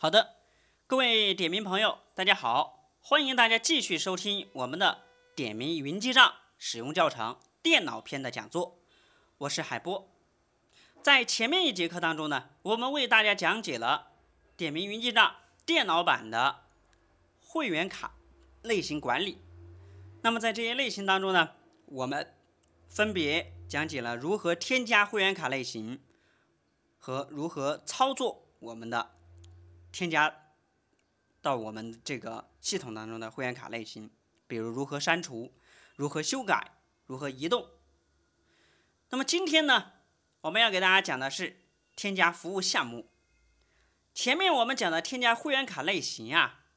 好的，各位点名朋友，大家好，欢迎大家继续收听我们的点名云记账使用教程电脑篇的讲座，我是海波。在前面一节课当中呢，我们为大家讲解了点名云记账电脑版的会员卡类型管理。那么在这些类型当中呢，我们分别讲解了如何添加会员卡类型和如何操作我们的添加到我们这个系统当中的会员卡类型，比如如何删除、如何修改、如何移动。那么今天呢，我们要给大家讲的是添加服务项目。前面我们讲的添加会员卡类型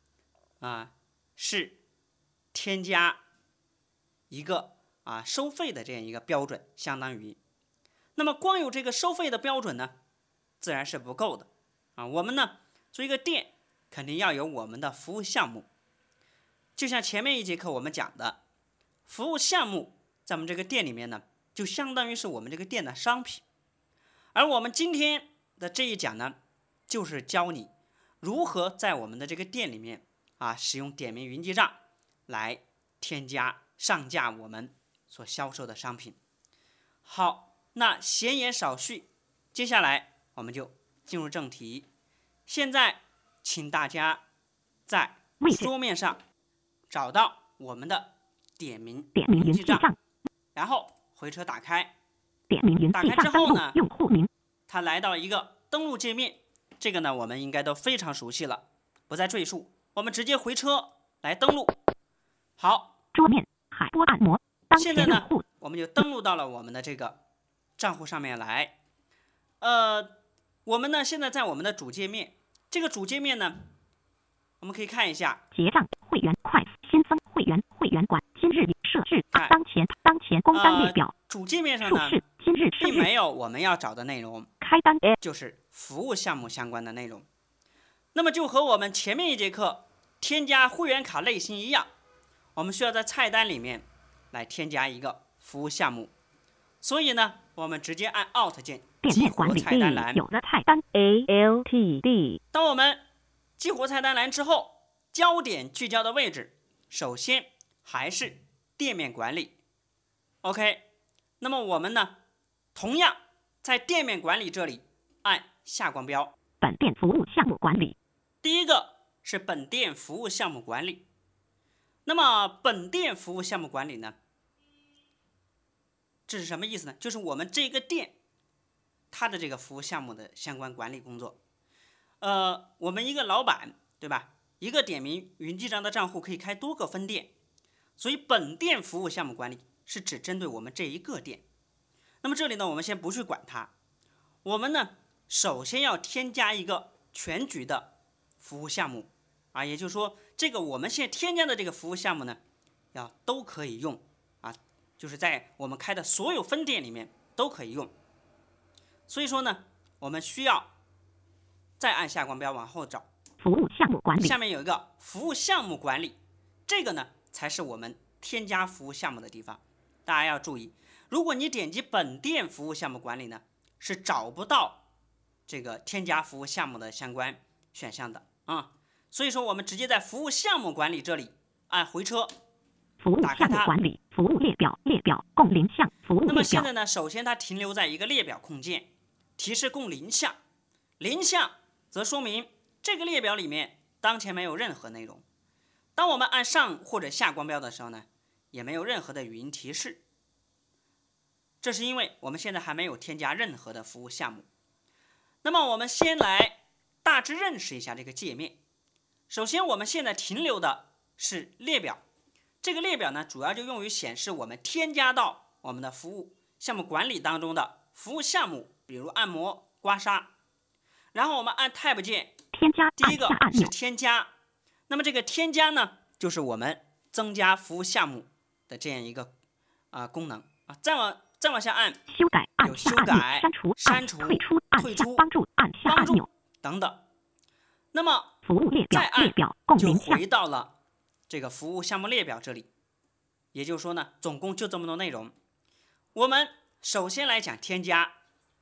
是添加一个收费的这样一个标准，相当于。那么光有这个收费的标准呢，自然是不够的我们呢做一个店，肯定要有我们的服务项目。就像前面一节课我们讲的，服务项目在我们这个店里面呢，就相当于是我们这个店的商品。而我们今天的这一讲呢，就是教你如何在我们的这个店里面使用点名云记账来添加上架我们所销售的商品。好，那闲言少叙，接下来我们就进入正题。现在请大家在桌面上找到我们的点名云记账，然后回车打开。打开之后呢，它来到一个登录界面，这个呢我们应该都非常熟悉了，不再赘述，我们直接回车来登录。好， 桌面海波按摩， 现在呢我们就登录到了我们的这个账户上面来。我们呢现在在我们的主界面，这个主界面呢，我们可以看一下结账、会员、快新增会员、会员馆、今日设置、当前工单列表。 主界面上呢， 今日并没有我们要找的内容， 开单就是服务项目相关的内容。那么就和我们前面一节课添加会员卡类型一样，我们需要在菜单里面来添加一个服务项目。所以呢，我们直接按 Alt 键激活菜单栏。 有了菜单 ALTD。 当我们激活菜单栏之后，焦点聚焦的位置，首先还是店面管理。OK， 那么我们呢，同样在店面管理这里按下光标， 本店服务项目管理。 第一个是本店服务项目管理。那么本店服务项目管理呢，这是什么意思呢？就是我们这个店它的这个服务项目的相关管理工作。我们一个老板，对吧？一个点名云记账的账户可以开多个分店，所以本店服务项目管理是只针对我们这一个店。那么这里呢，我们先不去管它，我们呢首先要添加一个全局的服务项目也就是说，这个我们现在添加的这个服务项目呢，都可以用就是在我们开的所有分店里面都可以用。所以说呢，我们需要再按下光标往后找， 服务项目管理， 下面有一个服务项目管理，这个呢才是我们添加服务项目的地方。大家要注意，如果你点击本店服务项目管理呢，是找不到这个添加服务项目的相关选项的所以说我们直接在服务项目管理这里按回车， 服务项目管理，服务列表共0项，服务列表。 那么现在呢，首先它停留在一个列表控件，提示共0项，0项则说明这个列表里面当前没有任何内容。当我们按上或者下光标的时候呢，也没有任何的语音提示，这是因为我们现在还没有添加任何的服务项目。那么我们先来大致认识一下这个界面。首先我们现在停留的是列表，这个列表呢，主要就用于显示我们添加到我们的服务项目管理当中的服务项目，比如按摩、刮痧。然后我们按 Tab 键， 添加， 第一个是添加。那么这个添加呢，就是我们增加服务项目的这样一个功能再往下按， 修改， 有修改、删除、退出、 帮助等等。那么服务列表再按共就 0项， 回到了这个服务项目列表这里。也就是说呢，总共就这么多内容。我们首先来讲添加，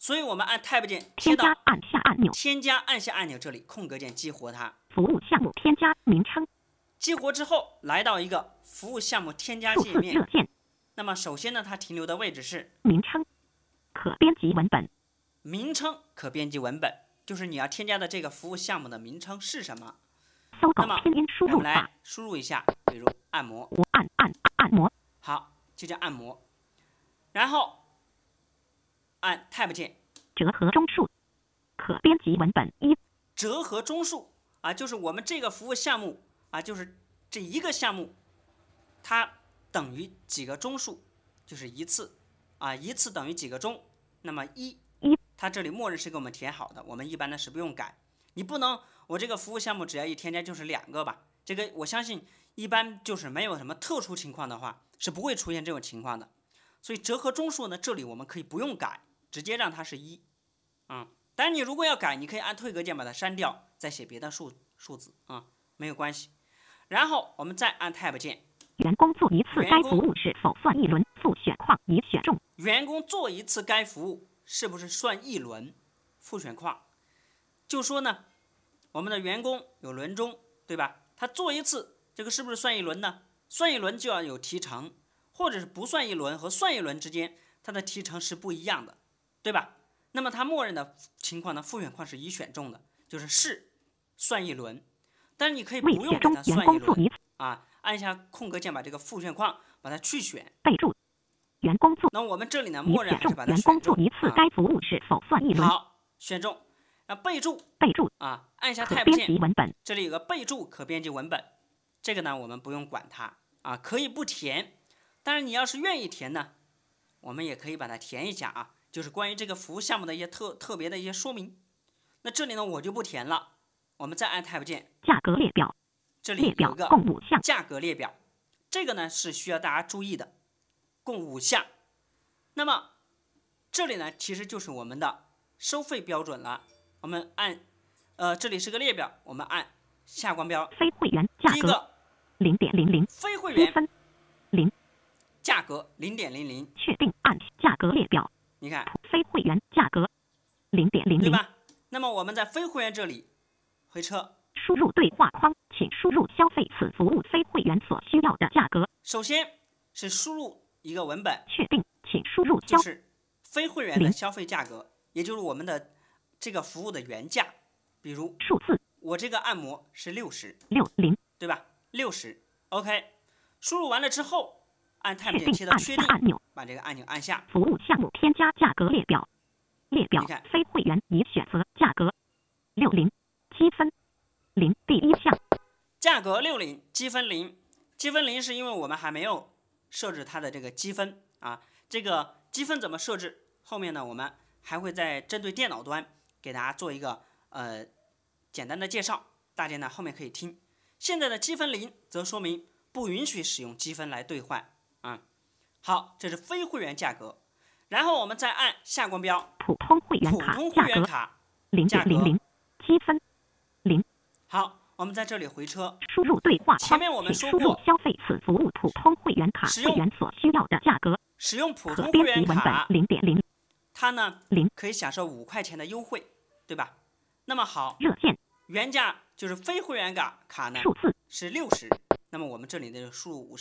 所以我们按 Tab 键添切到加按下按钮， 添加按下按钮这里，空格键激活它。 服务项目添加名称， 激活之后，来到一个服务项目添加数字界面。 热键， 那么首先呢，它停留的位置是名称，可编辑文本， 名称可编辑文本，就是你要添加的这个服务项目的名称是什么。 搜狗那么拼音输入法我们来，输入一下，比如按摩， 我按摩， 好，就叫按摩。然后按 Tab 键， 折合中数，可编辑文本一， 折合中数啊，就是我们这个服务项目啊，就是这一个项目，它等于几个钟数，就是一次啊，一次等于几个钟。那么它这里默认是给我们填好的，我们一般呢是不用改。你不能，我这个服务项目只要一添加就是2个吧？这个我相信一般就是没有什么特殊情况的话，是不会出现这种情况的。所以折合中数呢，这里我们可以不用改，直接让它是1。当然你如果要改，你可以按退格键把它删掉，再写别的数字啊，没有关系。然后我们再按 Tab 键， 员工做一次该服务是否算一轮？复选框已选中。 员工做一次该服务是不是算1轮？复选框就说呢，我们的员工有轮钟，对吧？他做一次，这个是不是算1轮呢？算1轮就要有提成，或者是不算1轮和算1轮之间，它的提成是不一样的，对吧？那么它默认的情况呢，复选框是已选中的，就是算1轮。但是你可以不用给它算1轮啊，按下空格键把这个复选框把它去选。 备注：员工做。 那我们这里呢，默认还是把它员选中。 工做一次该服务是否算1轮？ 好，选中。备注啊，按下 Tab 键，这里有个备注可编辑文本，这个呢我们不用管它啊，可以不填。当然你要是愿意填呢，我们也可以把它填一下啊，就是关于这个服务项目的一些特别的一些说明。那这里呢我就不填了，我们再按 Tab 键， 价格列表， 这里有一个共5项价格列表，这个呢是需要大家注意的，共5项。那么这里呢其实就是我们的收费标准了。我们按这里是个列表，我们按下光标， 非会员价格第一个 0.00， 非会员分0， 价格0.00， 确定按价格列表。 你看非会员价格0.00， 对吧？那么我们在非会员这里回车， 输入对话框，请输入消费此服务非会员所需要的价格。 首先是输入一个文本， 确定，请输入就是非会员的消费价格，也就是我们的这个服务的原价。比如数字， 我这个按摩是60，对吧？60 OK， 输入完了之后，按 Tab 键切到确定，把这个按钮按下。 服务项目添加价格列表，非会员已选择价格60，积分0，第一项价格60，积分0，积分0是因为我们还没有设置它的这个积分啊。这个积分怎么设置？后面呢我们还会再针对电脑端给大家做一个简单的介绍，大家呢后面可以听。现在的积分0则说明不允许使用积分来兑换啊。好，这是非会员价格。然后我们再按下光标， 普通会员卡0.00，积分0。 好，我们在这里回车， 输入对话框， 前面我们说过， 消费此服务普通会员卡会员所需要的价格， 使用普通会员卡 0.0， 它呢可以享受5块钱的优惠，对吧？那么好， 热键原价就是非会员卡呢数字是60，那么我们这里的输入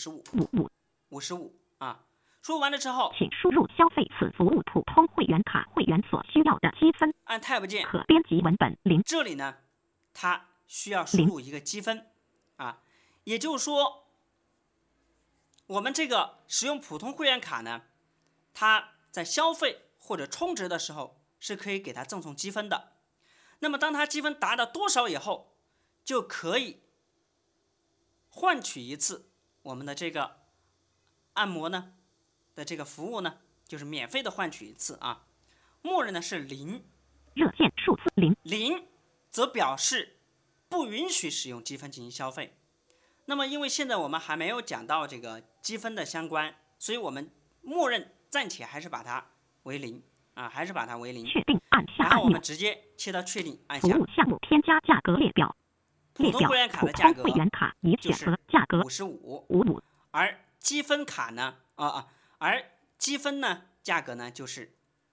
55啊。输入完了之后， 请输入消费此服务普通会员卡会员所需要的积分。 按 Tab 键， 可编辑文本0。 这里呢，它需要输入一个积分啊，也就是说，我们这个使用普通会员卡呢，它在消费或者充值的时候是可以给它赠送积分的。那么当它积分达到多少以后，就可以换取一次我们的这个按摩呢的这个服务呢，就是免费的换取一次啊。默认的是0， 热键数字 0则表示不允许使用积分进行消费。那么因为现在我们还没有讲到这个积分的相关，所以我们默认暂且还是把它为0啊，还是把它为0。 确定按下按钮， 然后我们直接切到确定，按下。 服务项目添加价格列表， 普通会员卡的价格会员卡已选择价格 55，而积分卡呢而积分呢价格呢就是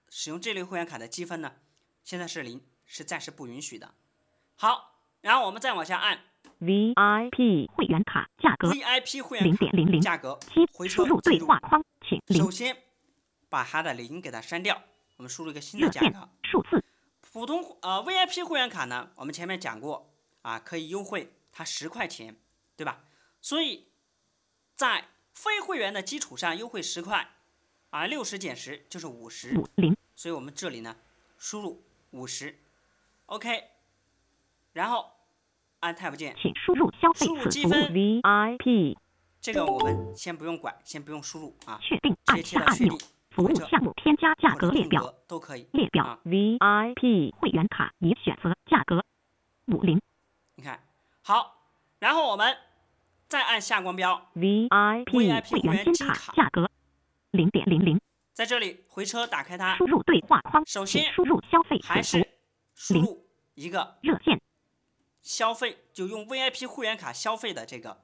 使用这类会员卡的积分呢，现在是0，是暂时不允许的。好，然后我们再往下按 VIP 会员卡价格 VIP 会员卡 0.00 价格，回车输入对话框，请首先把它的0给它删掉，我们输入一个新的热线价格。 数字普通VIP 会员卡呢，我们前面讲过啊，可以优惠它10块钱，对吧？所以在非会员的基础上优惠10块，啊，60减10就是50， 50， 所以我们这里呢输入50，OK， 然后按 Tab 键， 请输入消费输入此服务积分 VIP， 这个我们先不用管，先不用输入啊， 确定直按下按钮接切到确定， 服务项目添加价或者格列表， 空格都可以。 列表啊 VIP 会员卡已选择价格50， 你看好，然后我们再按下光标， VIP 会员金卡价格0.00， 在这里回车打开它， 输入对话框， 首先请输入消费还此服是输入一个热线消费，就用 VIP 会员卡消费的这个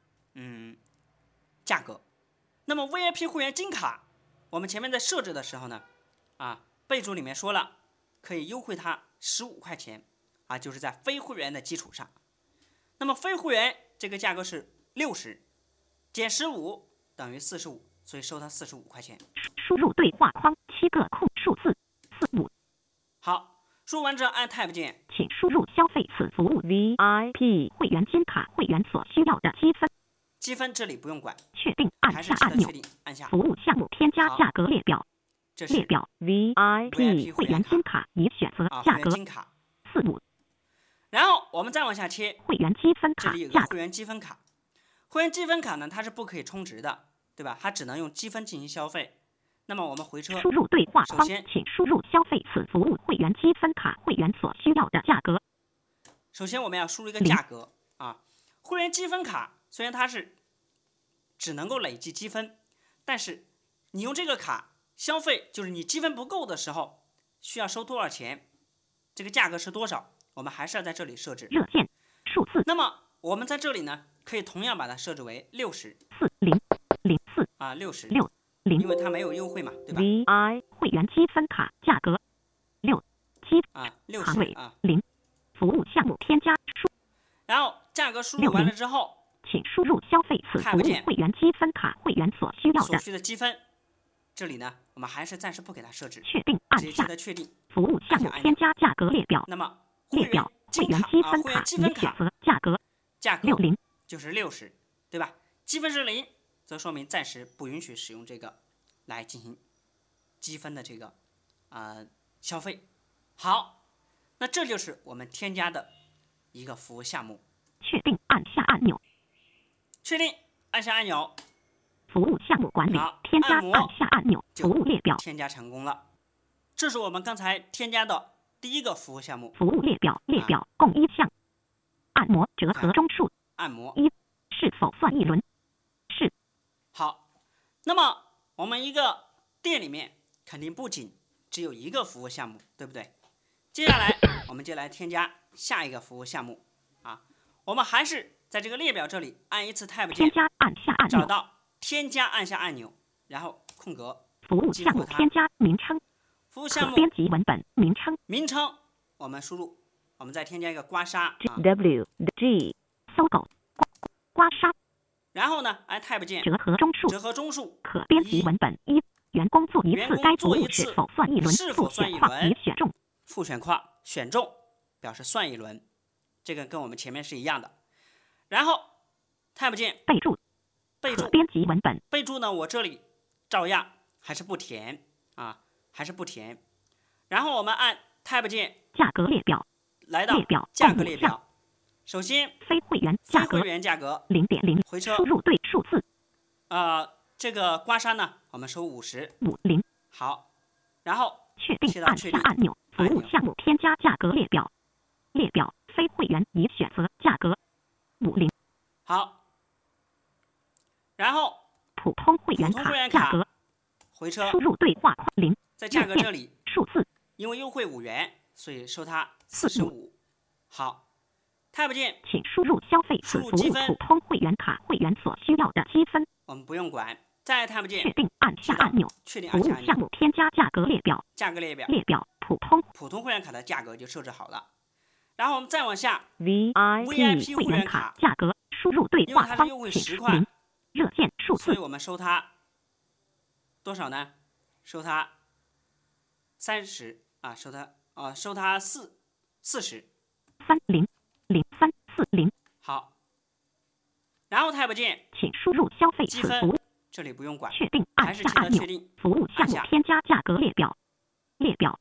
价格。那么 VIP 会员金卡，我们前面在设置的时候呢，备注里面说了可以优惠它15块钱啊，就是在非会员的基础上。那么非会员这个价格是60，减15等于45，所以收它45块钱。 输入对话框7个空数字45， 好，输入完之后按 Tab 键， 请输入消费此服务 VIP 会员金卡会员所需要的积分， 积分这里不用管， 确定还按下按钮是值得确，定，按下。 服务项目添加价格列表， 这是列表 VIP 会员金卡已选择会员价格金卡。 45， 然后我们再往下切， 会员积分这卡价格里有个会员积分卡。会员积分卡呢，它是不可以充值的，对吧？它只能用积分进行消费。那么我们回车， 输入对话框， 首先请输入消费此服务会员积分卡会员所需要的价格首先我们要输入一个价格啊。会员积分卡虽然它是只能够累计积分，但是你用这个卡消费，就是你积分不够的时候，需要收多少钱，这个价格是多少，我们还是要在这里设置。 热线数字那么我们在这里呢，可以同样把它设置为60 4004 啊，60， 60 因为它没有优惠嘛，对吧？ VI 会员积分卡价格67 啊， 行位 60啊， 0，服务项目添加然后价格输入完了之后， 请输入消费此服 Tab 务键会员积分卡会员所需要所的， 需的积分，这里呢，我们还是暂时不给它设置， 确定按直接切下到确定。 服务项目添加价格列表， 那么会员列表会员金卡会积分卡已员积分卡选择价格价格 60， 就是60，对吧？积分是0，则说明暂时不允许使用这个来进行积分的这个消费。好，那这就是我们添加的一个服务项目。 确定按下按钮， 确定，按下按钮， 服务项目管理好添加按摩按下按钮， 就服务列表添加成功了。这是我们刚才添加的第一个服务项目， 服务列表列表共1项，按摩折合中数按摩。 是否算一轮？是。 好，那么我们一个店里面肯定不仅只有一个服务项目，对不对？接下来我们就来添加下一个服务项目啊。我们还是在这个列表这里按一次 Tab 键， 添加按下按钮， 找到添加，按下按钮，然后空格， 服务项目添加名称，可服务项目编辑文本名称名称我们输入，我们再添加一个刮痧啊， WG 搜狗刮痧， 然后呢按 Tab 键， 折合中数， 折合中数， 可编辑文本1，员工做一员工次该服务做一次是否算一轮？ 是否复选框算一轮已选中， 复选框选中，表示算一轮，这个跟我们前面是一样的。然后 Tab 键备注备注， 可编辑文本备注呢，我这里照样还是不填啊，还是不填。然后我们按 Tab 键价格列表来到列表价共5项， 格列表，首先非会员价格非会员价格 0.0， 回车输入对数字这个刮痧呢，我们收50。 50， 好，然后确定按切到确定下按钮，服务项目添加价格列表，列表非会员已选择价格50， 好，然后普通会员普通会员卡卡价格回车输入对话框0 在价格这里， 数字因为优惠5元，所以收它 45 45。好，Tab 键请输入消费此服务输入积分普通会员卡会员所需要的积分， 我们不用管， 再 Tab 键确定按下按钮， 确定服务按下按钮， 项目添加价格列表， 价格列表， 列表普通普通会员卡的价格就设置好了。然后我们再往下 VIP 会员卡价格，输入对因为话框， 它是优惠请 10块 0，热线数字所以我们收它多少呢？收它30啊，收它40。 300340， 好，然后 Tab 键请输入消费积分此服务， 这里不用管， 确定还是按下按钮切到确，定， 服务项目按下添加价格列表，列表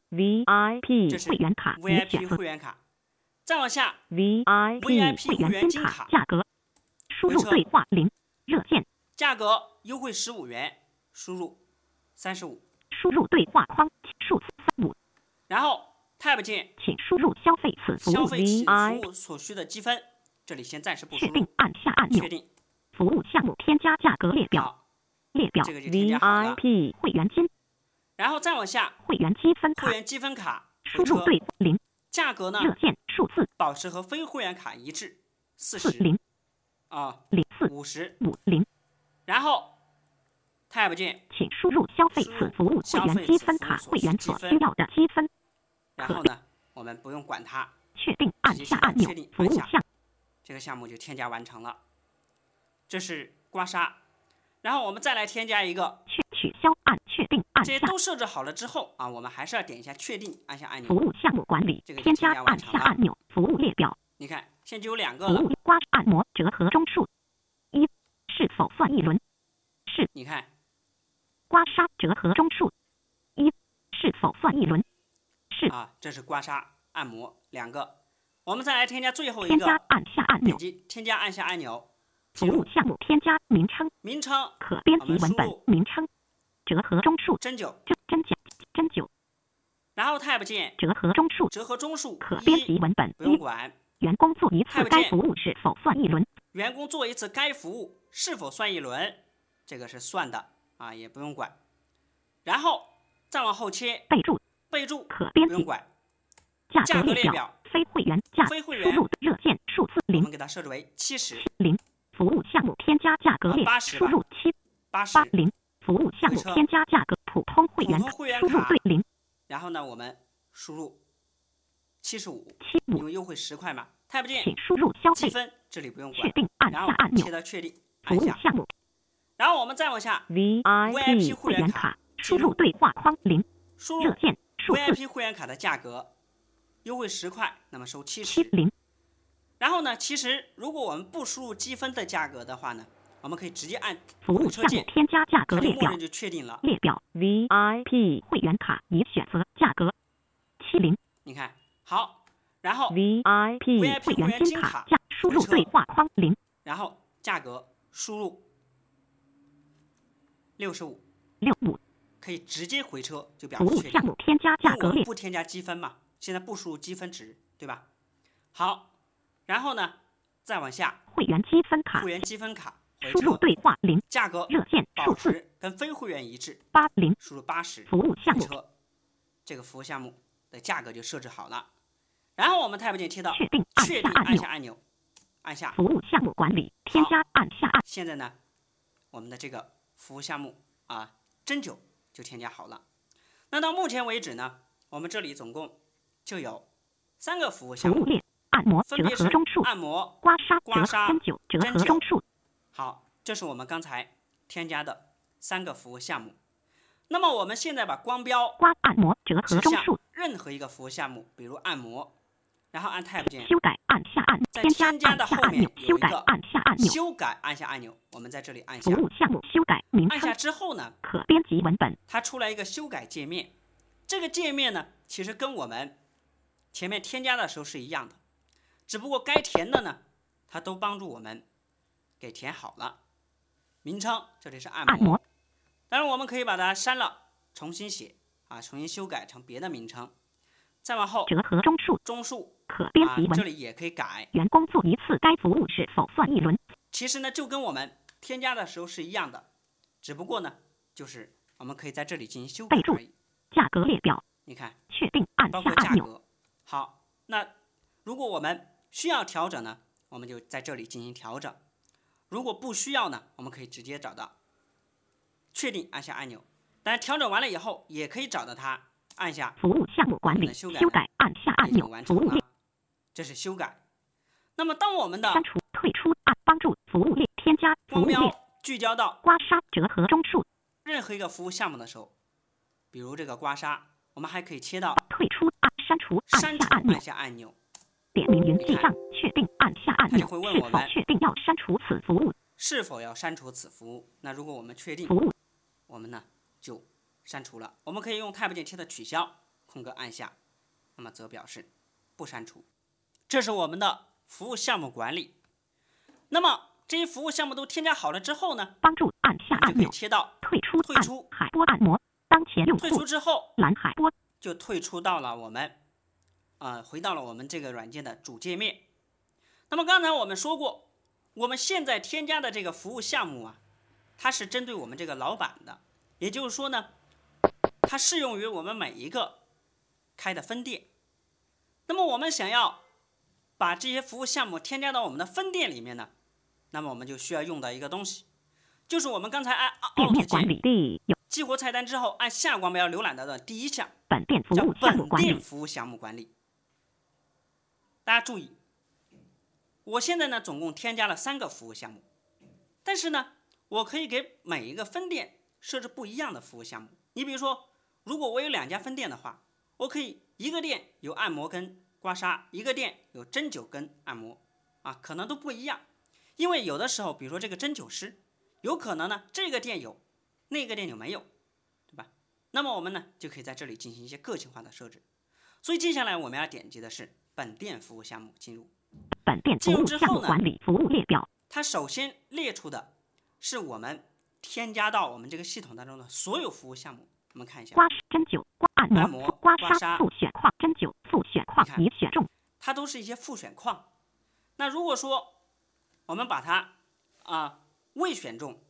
VIP 这是会员卡已选 VIP 择会员卡。再往下 VIP 会员金会员金卡卡价格，输入回车对话0，热线价格优惠15元，输入35， 输入对话框数字35， 然后 Tab 键请输入消费此服务消费此服 VIP 务所需的积分，这里先暂时不输入， 确定按下按钮确，定。 服务项目添加价格列表， 好， 列表这个就添加好了 VIP 会员金然后再往下会员积分卡会，员积分卡输入回车， 对0， 价格呢热线数字保持和非会员卡一致，40 40 啊 04 50， 50， 然后 Tab 键， 请输入消费此服务会员积分卡会员所需要的积分， 然后呢我们不用管它， 确定按下按钮确定， 服务按下项这个项目就添加完成了。这是刮痧，然后我们再来添加一个， 取消按确定按下这些都设置好了之后啊，我们还是要点一下确定，按下按钮。 服务项目管理这个就添加按添加完成了下按钮，服务列表你看，现在就有2个服了。 务刮按摩折合中数1是否算一轮？是你看， 刮痧折合中数1是否算一轮？是啊，这是刮痧、按摩2个。我们再来添加最后一个， 添加按下按钮点，击添加，按下按钮， 服务项目添加名称， 名称可编辑文本我们输入名称，折合中数针灸， 针灸然后 Tab 键折合中数折合中数可编辑 1， 文本不用 1 管。 员工做一次 Tab 键该服务是否算一轮？ 员工做一次该服务是否算一轮？这个是算的啊，也不用管。然后再往后切，备注可编辑不用管。 价价格格列表列表， 非会员价非会员输入热线数字我 0 们给它设置为70、 0，服务项目添加价格列 80 输入 80， 780，服务项目回车添加价格普通会员普通会员卡输入对0 然后呢，我们输入75， 75， 因为优惠10块嘛。Tab 键请输入消费积分，这里不用确管， 定按然后下按钮切，到确定， 服按下。 务项目然后我们再往下 VIP 会员卡输入对话框0 输入热线数字 VIP 会员卡的价格，优惠10块，那么收70。 70， 然后呢，其实如果我们不输入积分的价格的话呢，我们可以直接按服务项目回车键， 添加价格列表它就默认就确定了。 列表 VIP 会员卡已选择价格70 你看，好，然后 VIP 会员金卡价输入对话框0 然后价格输入65， 65， 可以直接回车就表服务示确定。 项目添加因为我们价格列不添加积分嘛，现在不输入积分值，对吧？好，然后呢，再往下， 会员积分卡会员积分卡回输入车， 对话0 价格热线保数字持跟非会员一致， 80， 输入80， 服务项目回车，这个服务项目的价格就设置好了。然后我们 Tab 键切到确定确定， 按下按下按钮，按下。 服务项目管理添加按下按现在呢，我们的这个服务项目啊，针灸就添加好了。那到目前为止呢，我们这里总共就有3个服务项目， 服务列按摩折分别是合中数按摩、 刮痧刮痧针灸折合中数好，这是我们刚才添加的3个服务项目。那么我们现在把光标刮按摩折合指向中数任何一个服务项目，比如按摩，然后按 Tab 键， 修改按下按在添加添加的按下后面按钮修改有一个按下按钮修改，按下按钮，我们在这里按下， 服务项目修改名称按下之后呢， 可编辑文本它出来一个修改界面。这个界面呢，其实跟我们前面添加的时候是一样的，只不过该填的呢，它都帮助我们给填好了。名称这里是按按摩当然我们可以把它删了，重新写啊，重新修改成别的名称。再往后， 折合中数中数可编辑文这里也可以改。 员工做一次该服务是否算一轮？ 其实呢，就跟我们添加的时候是一样的，只不过呢，就是我们可以在这里进行修改备注而已。 价格列表你看， 确定按包下按钮括价格。好，那如果我们需要调整呢，我们就在这里进行调整；如果不需要呢，我们可以直接找到确定按下按钮。当然调整完了以后，也可以找到它，按下服务项目管理修改，按下按钮完成了。这是修改。那么当我们的删除、退出、帮助服务列添加光标聚焦到刮痧折合中数任何一个服务项目的时候，比如这个刮痧，我们还可以切到退出、删除、 按下按钮。 点名云记账，确定按下按钮。 它就会问我们确定要删除此服务， 是否要删除此服务？那如果我们确定服务， 我们呢就删除了。我们可以用 Tab 键切的取消，空格按下，那么则表示不删除。这是我们的服务项目管理。那么这些服务项目都添加好了之后呢， 帮助按下按钮， 就可以切到退出海波按摩，当前用户退出之后， 蓝海波就退出到了我们回到了我们这个软件的主界面。那么刚才我们说过，我们现在添加的这个服务项目啊，它是针对我们这个老板的，也就是说呢，它适用于我们每一个开的分店。那么我们想要把这些服务项目添加到我们的分店里面呢，那么我们就需要用到一个东西，就是我们刚才按 Alt 键激活菜单之后按下光标浏览到的第一项， 本店服务项目管理。 本店服务项目管理。大家注意，我现在呢总共添加了3个服务项目，但是呢，我可以给每一个分店设置不一样的服务项目。你比如说，如果我有2家分店的话，我可以一个店有按摩跟刮痧，一个店有针灸跟按摩，可能都不一样。因为有的时候，比如说这个针灸师，有可能呢这个店有，那个店就没有，对吧？那么我们呢就可以在这里进行一些个性化的设置。所以接下来我们要点击的是本店服务项目，进入本店服务项目管理服务列表。 它首先列出的是我们添加到我们这个系统当中的所有服务项目。我们看一下， 针灸、按摩、刮痧、复选框、针灸、复选框已选中， 它都是一些复选框。那如果说我们把它未选中，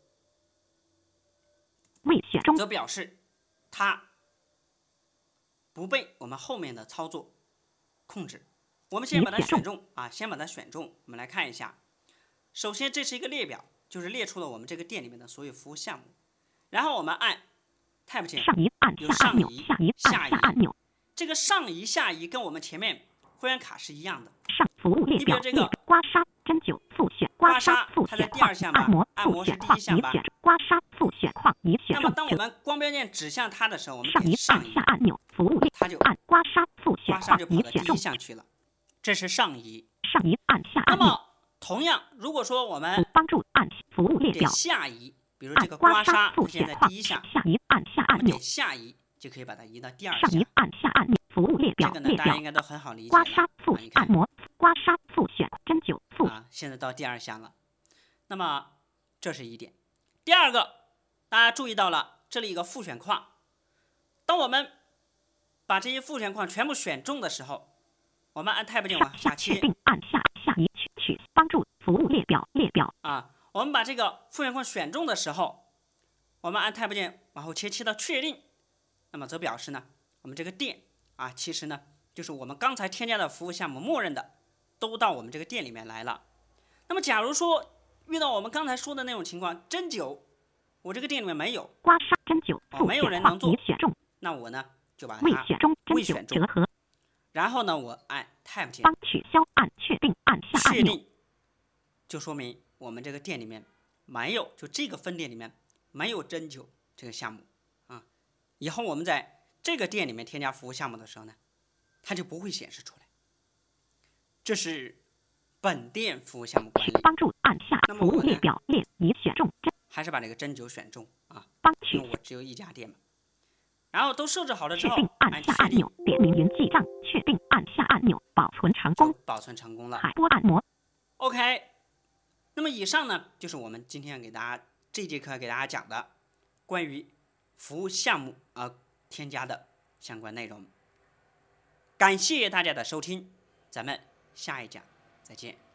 则表示它不被我们后面的操作控制。我们先把它选中先把它选中。我们来看一下，首先这是一个列表，就是列出了我们这个店里面的所有服务项目。然后我们按 Tab 键，有上移、下移按钮。 这个上移、下移跟我们前面会员卡是一样的。 服务列表， 你比如这个刮痧、针灸、复选、 刮痧，它在第2项吧，按摩是第1项吧。 刮痧复选框已选中。 那么当我们光标键指向它的时候，我们点上移按钮，服务列， 它就按刮痧复选框就跑到第1项去了。这是上移。 按下按钮。 那么同样，如果说我们帮助按服务列表下移，比如这个刮痧，它现在第1项， 下移按下按钮， 点下移就可以把它移到第2项。 上移按下按钮，服务列表。 这个呢，大家应该都很好理解了。 刮痧复按摩、刮痧复选、针灸复现在到第2项了。那么这是一点。第2个，大家注意到了，这里有个复选框。当我们把这些复选框全部选中的时候，我们按 Tab 键往下切， 按下移取帮助服务列表我们把这个复选框选中的时候，我们按 Tab 键往后切到确定，那么则表示呢，我们这个店其实呢就是我们刚才添加的服务项目默认的都到我们这个店里面来了。那么假如说遇到我们刚才说的那种情况，针灸我这个店里面没有， 刮痧、针灸没有人能做，那我呢就把它未选中，然后呢我按 Tab 键取消，按确定，按下按钮， 确定，就说明我们这个店里面没有，就这个分店里面没有针灸这个项目以后我们在这个店里面添加服务项目的时候呢，它就不会显示出来。这是本店服务项目管理。 帮助按下服务列表已选中， 还是把这个针灸选中因为我只有1家店嘛。然后都设置好了之后， 按下按钮，点名云记账，确定，按下按钮，保存成功， 保存成功了。 海波按摩 OK。那么以上呢就是我们今天这节课给大家讲的关于服务项目添加的相关内容。感谢大家的收听，咱们下一讲再见。